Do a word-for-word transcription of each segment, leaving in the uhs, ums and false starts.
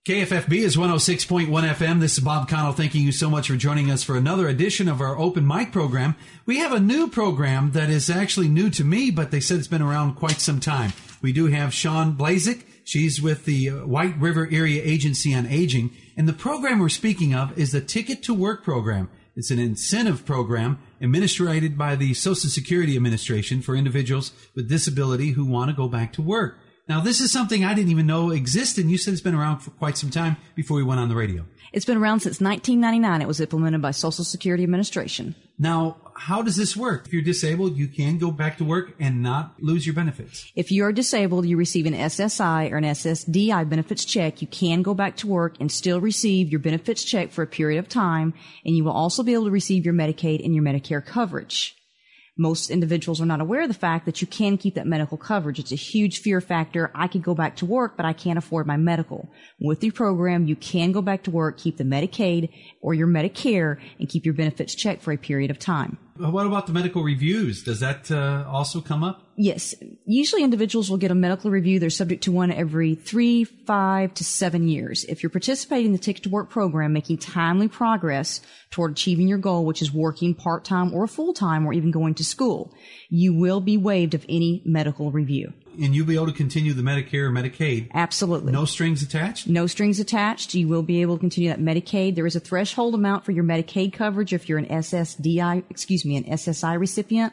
K F F B is one oh six point one F M. This is Bob Connell. Thanking you so much for joining us for another edition of our open mic program. We have a new program that is actually new to me, but they said it's been around quite some time. We do have Shawn Blazik. She's with the White River Area Agency on Aging. And the program we're speaking of is the Ticket to Work program. It's an incentive program administered by the Social Security Administration for individuals with disability who want to go back to work. Now, this is something I didn't even know existed. You said it's been around for quite some time before we went on the radio. It's been around since nineteen ninety-nine. It was implemented by Social Security Administration. Now, how does this work? If you're disabled, you can go back to work and not lose your benefits. If you are disabled, you receive an S S I or an S S D I benefits check. You can go back to work and still receive your benefits check for a period of time, and you will also be able to receive your Medicaid and your Medicare coverage. Most individuals are not aware of the fact that you can keep that medical coverage. It's a huge fear factor. I could go back to work, but I can't afford my medical. With the program, you can go back to work, keep the Medicaid or your Medicare, and keep your benefits checked for a period of time. What about the medical reviews? Does that uh, also come up? Yes. Usually individuals will get a medical review. They're subject to one every three, five to seven years. If you're participating in the Ticket to Work program, making timely progress toward achieving your goal, which is working part-time or full-time or even going to school, you will be waived of any medical review. And you'll be able to continue the Medicare or Medicaid? Absolutely. No strings attached? No strings attached. You will be able to continue that Medicaid. There is a threshold amount for your Medicaid coverage if you're an S S D I, excuse me, an S S I recipient.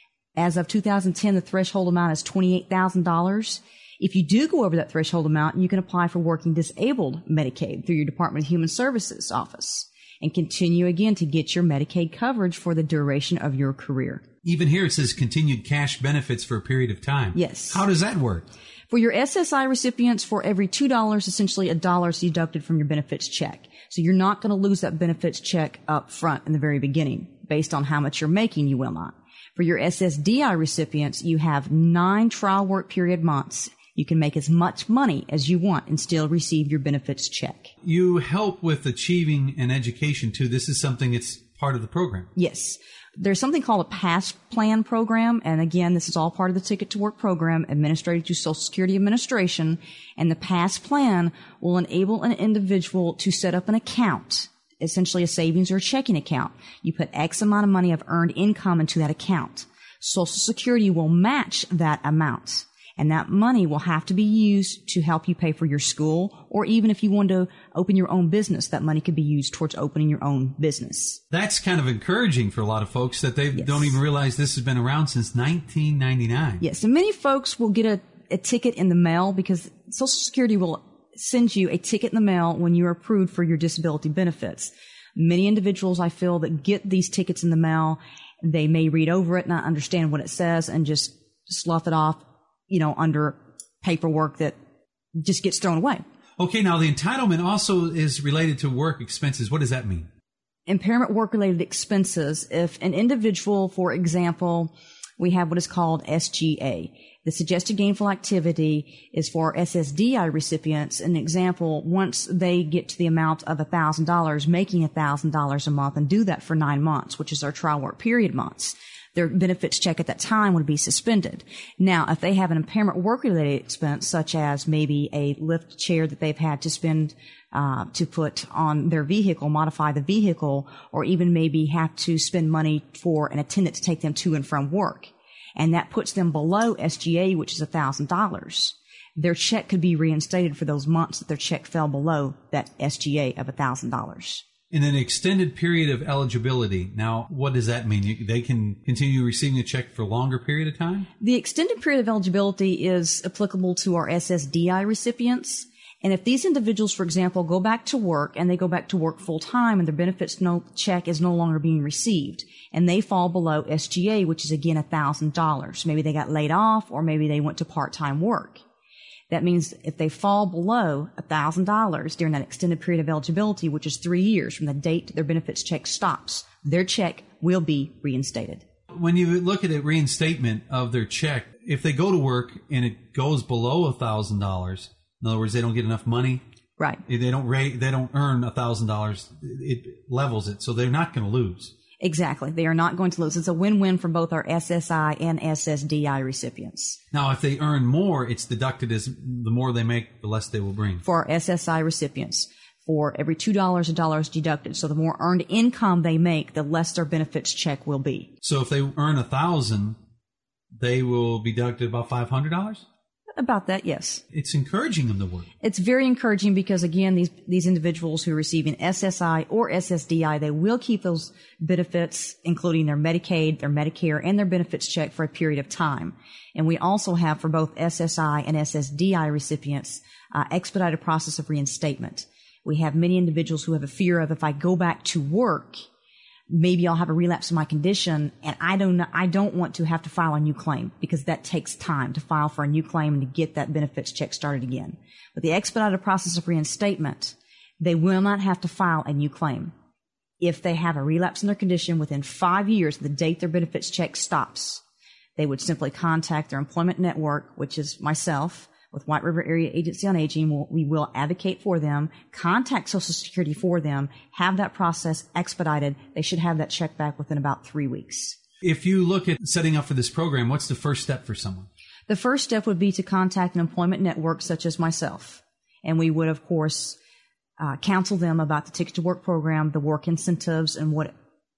As of two thousand ten, the threshold amount is twenty-eight thousand dollars. If you do go over that threshold amount, you can apply for working disabled Medicaid through your Department of Human Services office and continue again to get your Medicaid coverage for the duration of your career. Even here it says continued cash benefits for a period of time. Yes. How does that work? For your S S I recipients, for every two dollars, essentially a dollar is deducted from your benefits check. So you're not going to lose that benefits check up front in the very beginning. Based on how much you're making, you will not. For your S S D I recipients, you have nine trial work period months. You can make as much money as you want and still receive your benefits check. You help with achieving an education, too. This is something that's part of the program. Yes. There's something called a PASS plan program. And again, this is all part of the Ticket to Work program administered through Social Security Administration. And the PASS plan will enable an individual to set up an account, essentially a savings or a checking account. You put X amount of money of earned income into that account. Social Security will match that amount. And that money will have to be used to help you pay for your school, or even if you want to open your own business, that money could be used towards opening your own business. That's kind of encouraging for a lot of folks that they Yes. don't even realize this has been around since nineteen ninety-nine. Yes, and many folks will get a, a ticket in the mail because Social Security will send you a ticket in the mail when you're approved for your disability benefits. Many individuals, I feel, that get these tickets in the mail, they may read over it, not understand what it says, and just slough it off, you know, under paperwork that just gets thrown away. Okay, now the entitlement also is related to work expenses. What does that mean? Impairment work-related expenses. If an individual, for example, we have what is called S G A. The suggested gainful activity is for S S D I recipients. An example, once they get to the amount of one thousand dollars, making one thousand dollars a month, and do that for nine months, which is our trial work period months, their benefits check at that time would be suspended. Now, if they have an impairment work-related expense, such as maybe a lift chair that they've had to spend uh, to put on their vehicle, modify the vehicle, or even maybe have to spend money for an attendant to take them to and from work, and that puts them below S G A, which is one thousand dollars, their check could be reinstated for those months that their check fell below that S G A of one thousand dollars. In an extended period of eligibility, now, what does that mean? You, they can continue receiving a check for a longer period of time? The extended period of eligibility is applicable to our S S D I recipients. And if these individuals, for example, go back to work and they go back to work full time and their benefits no check is no longer being received, and they fall below S G A, which is again one thousand dollars. Maybe they got laid off, or maybe they went to part-time work. That means if they fall below one thousand dollars during that extended period of eligibility, which is three years from the date their benefits check stops, their check will be reinstated. When you look at a reinstatement of their check, if they go to work and it goes below one thousand dollars, in other words, they don't get enough money, right? They don't rate, they don't earn one thousand dollars, it levels it, so they're not going to lose. Exactly. They are not going to lose. It's a win-win for both our S S I and S S D I recipients. Now, if they earn more, it's deducted as the more they make, the less they will bring. For our S S I recipients, for every two dollars, a dollar is deducted. So the more earned income they make, the less their benefits check will be. So if they earn a thousand, they will be deducted about five hundred dollars? About that, yes. It's encouraging them to work. It's very encouraging because, again, these these individuals who are receiving S S I or S S D I, they will keep those benefits, including their Medicaid, their Medicare, and their benefits check for a period of time. And we also have, for both S S I and S S D I recipients, uh, expedited process of reinstatement. We have many individuals who have a fear of, if I go back to work, maybe I'll have a relapse in my condition, and I don't I don't want to have to file a new claim, because that takes time to file for a new claim and to get that benefits check started again. With the expedited process of reinstatement, they will not have to file a new claim. If they have a relapse in their condition within five years of the date their benefits check stops, they would simply contact their employment network, which is myself, with White River Area Agency on Aging. We will advocate for them, contact Social Security for them, have that process expedited. They should have that check back within about three weeks. If you look at setting up for this program, what's the first step for someone? The first step would be to contact an employment network such as myself. And we would, of course, uh, counsel them about the Ticket to Work program, the work incentives, and what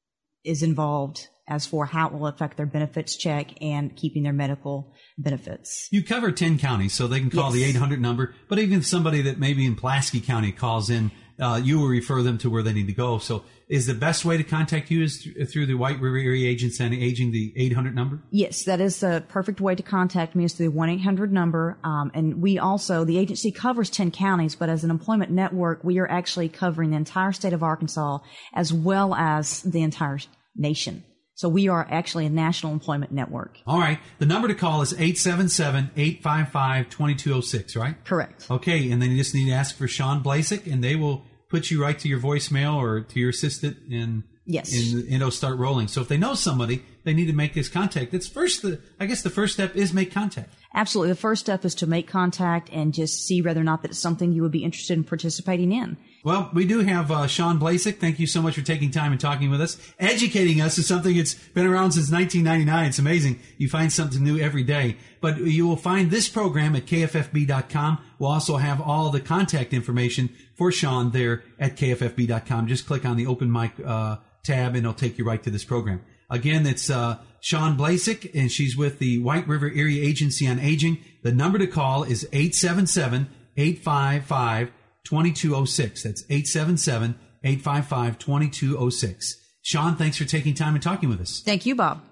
is involved as for how it will affect their benefits check and keeping their medical benefits. You cover ten counties, so they can call yes. the eight hundred number. But even if somebody that maybe in Pulaski County calls in, uh, you will refer them to where they need to go. So is the best way to contact you is th- through the White River Area Agency on Aging, the eight hundred number? Yes, that is the perfect way to contact me, is through the one eight hundred number. Um, and we also, the agency covers ten counties, but as an employment network, we are actually covering the entire state of Arkansas as well as the entire nation. So we are actually a national employment network. All right. The number to call is eight seven seven, eight five five, two two zero six, right? Correct. Okay. And then you just need to ask for Shawn Blasek, and they will put you right to your voicemail or to your assistant, and, yes. and, and it'll start rolling. So if they know somebody, they need to make this contact. It's first, the, I guess the first step is make contact. Absolutely. The first step is to make contact and just see whether or not that it's something you would be interested in participating in. Well, we do have uh, Shawn Blasek. Thank you so much for taking time and talking with us. Educating us is something that's been around since nineteen ninety-nine. It's amazing. You find something new every day. But you will find this program at K F F B dot com. We'll also have all the contact information for Shawn there at K F F B dot com. Just click on the open mic uh, tab, and it'll take you right to this program. Again, it's uh, Shawn Blasek, and she's with the White River Area Agency on Aging. The number to call is eight seven seven, eight five five, two two zero six. That's eight seven seven, eight five five, two two zero six. Shawn, thanks for taking time and talking with us. Thank you, Bob.